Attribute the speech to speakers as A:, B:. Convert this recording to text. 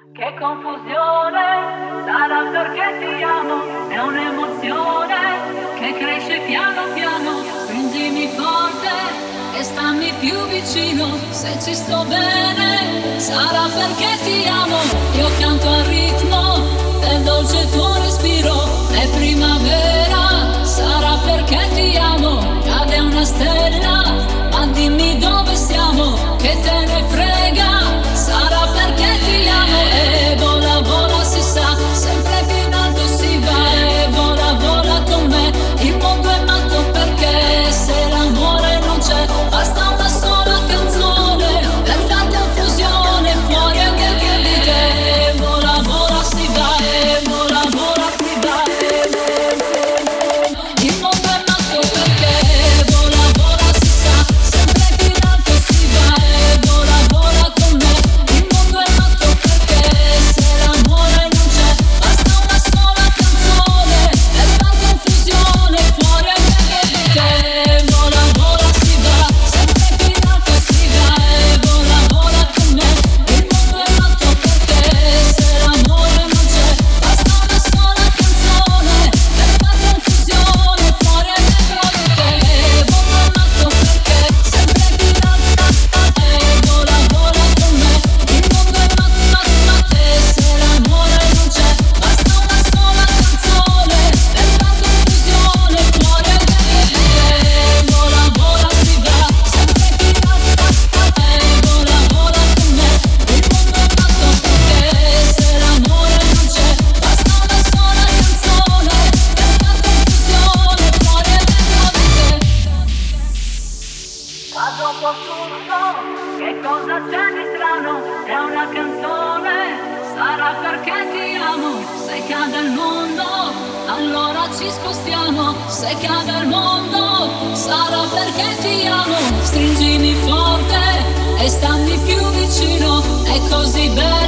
A: Che confusione, sarà perché ti amo, è un'emozione che cresce piano piano, stringimi forte e stammi più vicino, se ci sto bene, sarà perché ti amo, io canto al ritmo del dolce tuo respiro, è primavera, sarà perché ti amo, cade una stella, ma dimmi dove siamo, che te ne frega, sarà perché ti amo e vola, vola si sa, sempre più in alto si va e vola, vola con me, il mondo è matto perché se l'amore non c'è, basta una sola canzone per farti infusione, fuori anche di te, vola, vola si va e vola, vola si va il mondo è matto perché vola, vola si sa, sempre più in alto si va e vola, vola con me, il mondo è matto perché se l'amore non c'è, basta una sola canzone per far confusione, fuori anche di te, vola, vola si va, sempre più in alto si va e vola, vola con me, il mondo è matto perché se l'amore non c'è, basta una sola canzone per far confusione, fuori anche di te, vola matto perché sempre più in alto e vola, vola con me, il mondo è matto, matto, matto e se l'amore non c'è, basta una sola canzone per far confusione, fuori anche di te, vola, vola si va, sempre più in alto e vola, vola con me, il mondo è matto perché se l'amore non c'è, basta una sola canzone per far confusione, fuori anche di te. Vado un po' tutto, che cosa c'è di strano? È una canzone, sarà perché ti amo. Se cade il mondo, allora ci spostiamo. Se cade il mondo, sarà perché ti amo. Stringimi forte e stammi più vicino, è così bello.